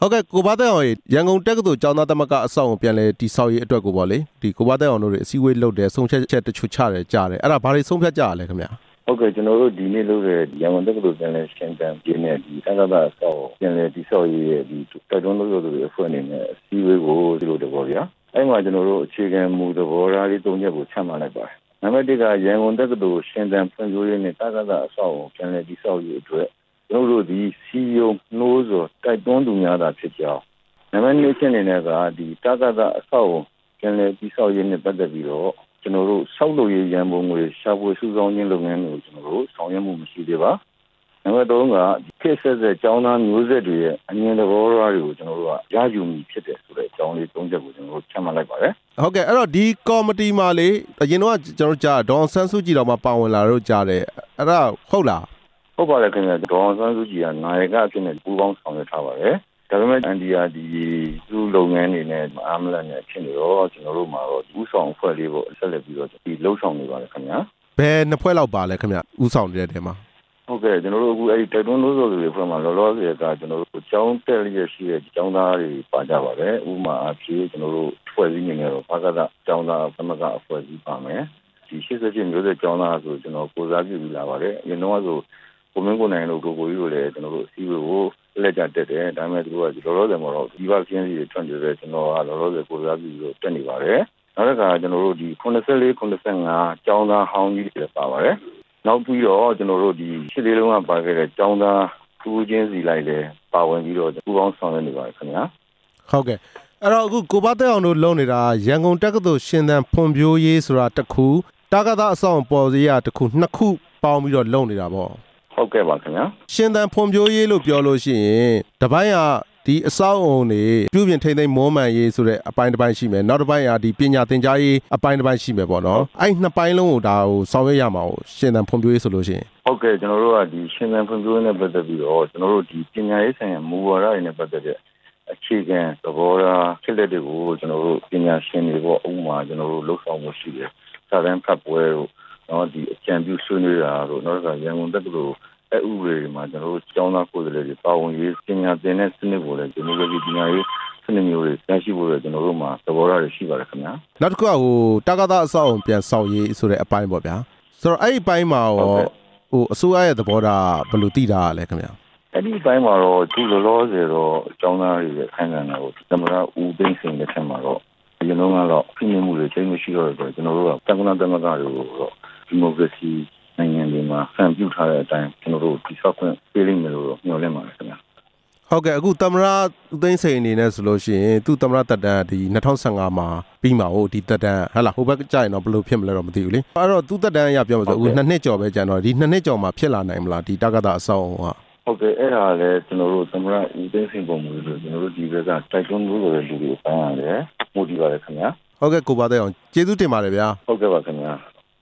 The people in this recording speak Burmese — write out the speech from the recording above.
ဟုတ်ကဲ့ကိုဘာတဲ့အောင်ရန်ကုန်တက္ကသိုလ်ကျောင်းသားသမဂ္ဂအဆောက်အအုံပြန်လဲတည်ဆောက်ရေးအတွက်ကိုပေါ့လေဒီကိုဘာတဲ့အောင်တို့အစည်းအဝေးလုပ်တယ်ဆုံးဖြတ်ချက်တချို့ချတယ်ကြားတယ်အဲ့ဒါဘာတွေဆုံးဖြတ်ကြရလဲခင်ဗျာဟုတ်ကဲ့ကျွန်တော်တို့ဒီနေ့လုပ်တဲ့ရန်ကုန်တက္ကသိုလ်ပြန်လဲရှင်းတမ်းပြင်းတဲ့ဒီတက္ကသိုလ်အဆောက်အအုံပြန်လဲတည်ဆောက်ရေးရဲ့ဒီတိုက်တွန်းလို့တွေအဖွဲ့အနေနဲ့အစည်းအဝေးကိုဒီလိုတဘောဗျာအဲ့မှာကျွန်တော်တို့အခြေခံမူသဘောထားလေး၃ချက်ကိုချမှတ်လိုက်ပါတယ်နံပါတ်၁ကရန်ကုန်တက္ကသိုလ်ရှင်းတမ်းဖွံ့ဖြိုးရေးနဲ့တက္ကသိုလ်အဆောက်အအုံပြန်လဲတည်ဆောက်ရေးအတွက်ကျွန်တော်တို့ဒီစီယုံနှိုးစော်တိုက်တွန်းသူများသာဖြစ်ကြောင်းနံပါတ်2ချက်အနေနဲ့ကဒီတက္ကသိုလ်အဆောက်အအုံပြန်လဲတည်ဆောက်ရေးနဲ့ပတ်သက်ပြီးတော့ကျွန်တော်တို့ဆောက်လုပ်ရေးရန်ပုံငွေရှာဖွေစုဆောင်းခြင်းလုပ်ငန်းတွေကိုကျွန်တော်တို့ဆောင်ရွက်မှုမရှိသေးပါနံပါတ်3ကခေတ်ဆက်ဆက်ကျောင်းသားမျိုးဆက်တွေရဲ့အမြင်သဘောထားတွေကိုကျွန်တော်တို့ကရယူမိဖြစ်တယ်ဆိုတဲ့အကြောင်းလေး၃ချက်ကိုကျွန်တော်တို့ချမှတ်လိုက်ပါတယ်ဟုတ်ကဲ့အဲ့တော့ဒီကော်မတီမှာလေအရင်တော့ကျွန်တော်ကြားဒေါအောင်ဆန်းစုကြည်တော်မှာပါဝင်လာတော့ကြားတယ်အဲ့ဒါဟုတ်လားဟုတ်ပါတယ်ခင်ဗျာဒေါအောင်ဆန်းစုကြည်ကနိုင်ကအဖြစ်နဲ့ပူးပေါင်းဆောင်ရွက်ထားပါတယ်ဒါပေမဲ့ NDRD သူ့လုပ်ငန်းတွေနဲ့အားမလတ်နဲ့ဖြစ်နေတော့ကျွန်တော်တို့မှာတော့ဥဆောင်အဖွဲ့လေးပေါ့ဆက်လက်ပြီးတော့ဒီလှုပ်ဆောင်နေပါတယ်ခင်ဗျာဘယ်နှစ်ဖွဲ့လောက်ပါလဲခင်ဗျာဥဆောင်နေတဲ့တဲမှာဟုတ်ကဲ့ကျွန်တော်တို့အခုအဲ့ဒီတိုက်တွန်းလို့ဆိုတဲ့အဖွဲ့မှာလောလောဆယ်ကကျွန်တော်တို့ကျောင်းတက်ရရှိတဲ့ကျောင်းသားတွေပါကြပါတယ်ဥပမာအဖြစ်ကျွန်တော်တို့ဖွဲ့စည်းနေတော့ဘာကသာကျောင်းသားသမဂ္ဂအဖွဲ့စည်းပါမယ်ဒီ88မျိုးဆက်ကျောင်းသားဆိုကျွန်တော်ကိုစားပြုလာပါတယ်အရင်တော့ဆိုကိုမင်းကိုနိုင်တို့ကိုကြီးတို့လည်းကျွန်တော်တို့အစည်းအဝေးကိုလက်ကျတက်တယ်ဒါပေမဲ့သူကလောလောဆယ်မှာတော့ဒီဘကင်းစီတွေထွန်းကြတယ်ကျွန်တော်ကလောလောဆယ်ကိုစားပြုလို့တက်နေပါတယ်နောက်တစ်ခါကျွန်တော်တို့ဒီ84 85ကျောင်းသားဟောင်းကြီးတွေပါပါတယ်နောက်ပြီးတော့ကျွန်တော်တို့ဒီရှစ်လေးလုံးကပါခဲ့တဲ့ကျောင်းသားသူချင်းစီလိုက်လည်းပါဝင်ပြီးတော့ပူးပေါင်းဆောင်ရွက်နေပါတယ်ခင်ဗျာဟုတ်ကဲ့အဲ့တော့အခုကိုဘာတဲ့အောင်တို့လုပ်နေတာရန်ကုန်တက္ကသိုလ်ရှင်သန်ဖွံ့ဖြိုးရေးဆိုတာတစ်ခုတက္ကသိုလ်အဆောင်ပေါ်စရာတစ်ခုနှစ်ခုပေါင်းပြီးတော့လုပ်နေတာပေါ့ဟုတ်ကဲ့ပါခင်ဗျာရှင်သန်ဖွံ့ဖြိုးရေးလို့ပြောလို့ရှိရင်တပိုင်းကဒီအဆောက်အုံတွေပြုပြင်ထိန်းသိမ်းမွမ်းမံရေးဆိုတဲ့အပိုင်းတစ်ပိုင်းရှိမယ်နောက်တစ်ပိုင်းကဒီပညာသင်ကြားရေးအပိုင်းတစ်ပိုင်းရှိမယ်ပေါ့နော်အဲ့နှစ်ပိုင်းလုံးကိုဒါကိုဆောင်ရွက်ရမှာကိုရှင်သန်ဖွံ့ဖြိုးရေးဆိုလို့ရှိရင်ဟုတ်ကဲ့ကျွန်တော်တို့ကဒီရှင်သန်ဖွံ့ဖြိုးရေးနဲ့ပတ်သက်ပြီးတော့ကျွန်တော်တို့ဒီပညာရေးဆိုင်ရာမူဝါဒတွေနဲ့ပတ်သက်တဲ့အခြေခံသဘောထားဖြစ်လက်တွေကိုကျွန်တော်တို့ပညာရှင်တွေပေါ့ဥပမာကျွန်တော်တို့လှုပ်ဆောင်မှုရှိတယ်စာတမ်းဖတ်ပွဲတို့နော်ဒီအကြံပြုဆွေးနွေးတာတို့နောက်တစ်ခါရန်ကုန်တက္ကသိုလ်ဥပဒေမှာကျွန်တော်တို့ကျောင်းသားကိုယ်စားလှယ်တွေပါဝင်ရေးပညာသင်တဲ့စနစ်ကိုလည်းကျွန်တော်တို့ပညာရေးစနစ်မျိုးတွေရရှိဖို့လည်းကျွန်တော်တို့မှာသဘောထားတွေရှိပါတယ်ခင်ဗျာနောက်တစ်ခုကတက္ကသိုလ်အဆောက်အုံပြန်ဆောက်ရေးဆိုတဲ့အပိုင်းပေါ့ဗျာဆိုတော့အဲ့ဒီပိုင်းမှာရောအစိုးရရဲ့သဘောထားဘယ်လိုသိတာလဲခင်ဗျာအဲ့ဒီပိုင်းမှာတော့သူလောလောဆယ်တော့ကျောင်းသားတွေရဲ့အခမ်းအနားကိုသမရဦးသိန်းစိန်လက်ထက်မှာတော့ဒီလိုကတော့ပြည်မှုတွေချိန်မရှိတော့ဆိုတော့ကျွန်တော်တို့ကတက္ကသိုလ်သမဂ္ဂတွေကိုတော့ဒီမိုကရေစီနိုင်ငံတွေမှာဆံပြုထားတဲ့အတိုင်းကျွန်တော်တို့ဒီဆောက်ခွင့်ပေးလိမ့်မယ်လို့ညွှန်လင့်ပါတယ်ခင်ဗျာဟုတ်ကဲ့အခုသမရဦးသိန်းစိန်အနေနဲ့ဆိုလို့ရှိရင်သူသမရတက်တန်းဒီ2015မှာပြီးမှာဟုတ်ဒီတက်တန်းဟဟလာဟိုဘက်ကြာရင်တော့ဘယ်လိုဖြစ်မလဲတော့မသိဘူးလေအဲ့တော့သူတက်တန်းအရပြောမှာဆိုအခု2နှစ်ကျော်ပဲကြာတော့ဒီ2နှစ်ကျော်မှာဖြစ်လာနိုင်မလားဒီတက္ကသိုလ်အဆောက်အအုံကဟုတ်ကဲ့အဲ့ဒါလည်းကျွန်တော်တို့သမရဦးသိန်းစိန်ပုံမျိုးလို့ကျွန်တော်တို့ဒီဘက်ကတိုက်တွန်းလို့တဲ့လူတွေပိုင်းရတယ်မှုတည်ပါတယ်ခင်ဗျာဟုတ်ကဲ့ကိုပါတဲ့အောင်ကျေးဇူးတင်ပါတယ်ဗျာဟုတ်ကဲ့ပါခင်ဗျာ